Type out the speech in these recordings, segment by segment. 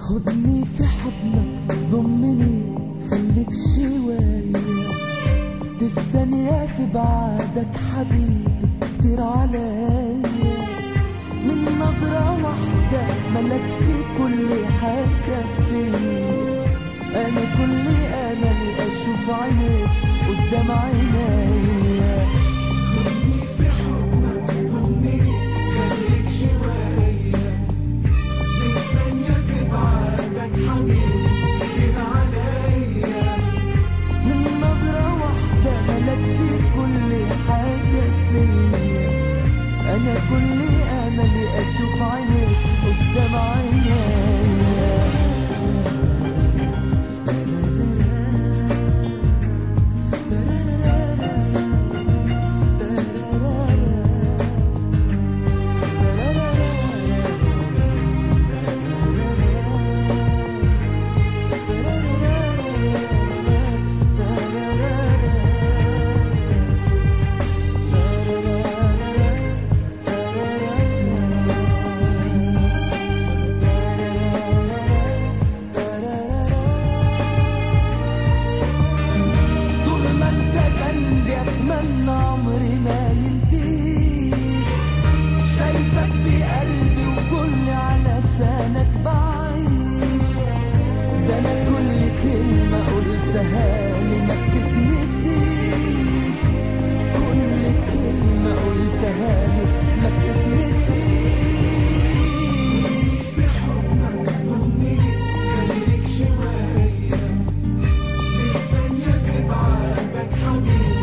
خدني في حضنك ضمني خليك شوية، دي الثانية في بعدك حبيبي كتير عليا، من نظرة واحدة ملكت كل حاجة فيا، أنا كل أملي أشوف عينيك قدام عينيا. خدني في حضنك ضمني خليك شوية، دي الثانية في بعدك حبيبي كتير عليا، من نظرة واحدة ملكت كل حاجة فيا، أنا كل أملي أشوف عينيك قدام عينيا. أتمنى عمري ما ينتهيش، شايفك بقلبي وكل علشانك بعيش، ده أنا كل كلمة قلتها لي ما بتتنسيش، كل كلمة قلتها لي ما بتتنسيش. في حضنك ضمني خليك شوية، دي الثانية في بعدك حبيبي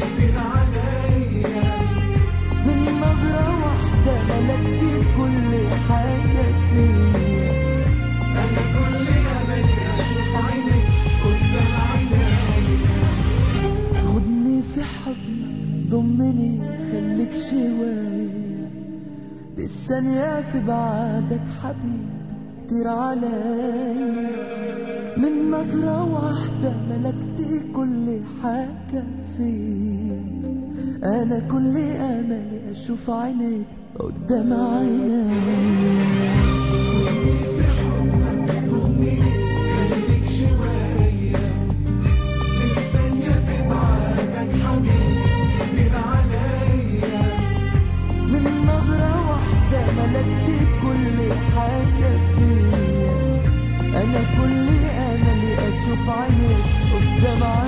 من نظرة واحدة ملكت كل حاجة فيا، أنا كل أملي أشوف عينيك قدام عينيا. خدني في حضنك ضمني خليك شوية، دي الثانية في بعدك حبيبي كتير عليا، من نظرة واحدة ملكت كل حاجة فيا، أنا كل أملي أشوف عينيك قدام عينيا. في حضنك ضمني خليك شوية، دي الثانية في بعدك حبيبي كتير عليا، من نظرة واحدة ملكت كل حاجة فيا، أنا كل أملي أشوف عينيك قدام عينيا.